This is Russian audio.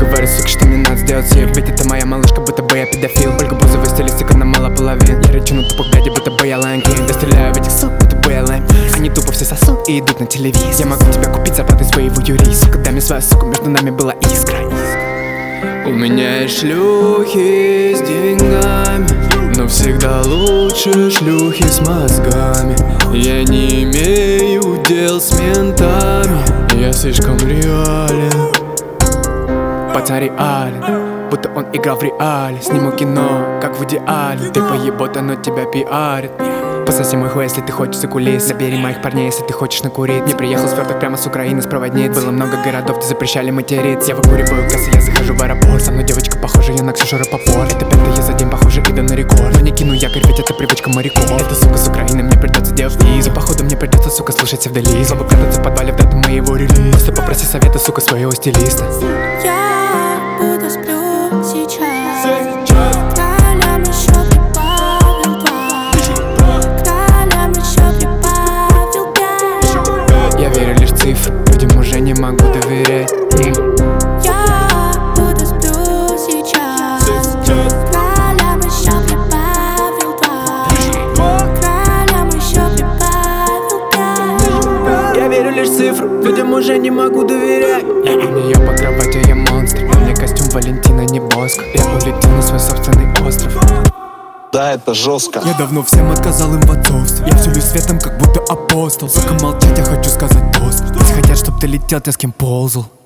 говорю, сука, что мне надо сделать сир. Ведь это моя малышка, будто бы я педофил. Ольга Бузова, стилистика на мало половин. Я рычу на тупых дядей, будто бы я Lion King. Я стреляю в этих сук, будто бы я Lime. Они тупо все сосут и идут на телевиз. Я могу тебя купить зарплатой своего юриста. Сука, дай мне свою суку, между нами была искра. У меня есть шлюхи с деньгами, но всегда лучше шлюхи с мозгами. Я не имею дел с ментами, я слишком реален. Пацан реален, будто он играл в реале. Сниму кино, как в идеале. Ты поебота, но тебя пиарит. Пососи мой хуй, если ты хочешь за кулис. Забери моих парней, если ты хочешь накурить. Не приехал сверток прямо с Украины, с проводниц. Было много городов, где запрещали материться. Я выкуриваю кассы, я захожу в аэропорт. Со мной девочка похожа, я на Ксюшу Рапопорт. Это пятая я за день, похоже, иду на рекорд. Но не кину якорь, ведь это привычка моряков. Это сука с Украины, мне придется делать визу. Походу мне придется, сука, слушать вдали. Слабо прятаться в подвале в дату моего релиза. Просто попроси совета, сука, своего стилиста. Я буду сплю сейчас. Я верю лишь в цифры, людям уже не могу доверять. Я буду сплю сейчас. Кралям еще прибавил 2. Кралям еще прибавил 5. Я верю лишь в цифры, людям уже не могу доверять. У нее под кроватью я монстр, у меня костюм Валентина, не Боско. Я улетел на свой собственный остров. Да, это жестко. Я давно всем отказал им в отцовстве. Я вселюсь светом, как будто апостол. Пока молчать, я хочу сказать тост. Все хотят, чтоб ты летел, ты с кем ползал.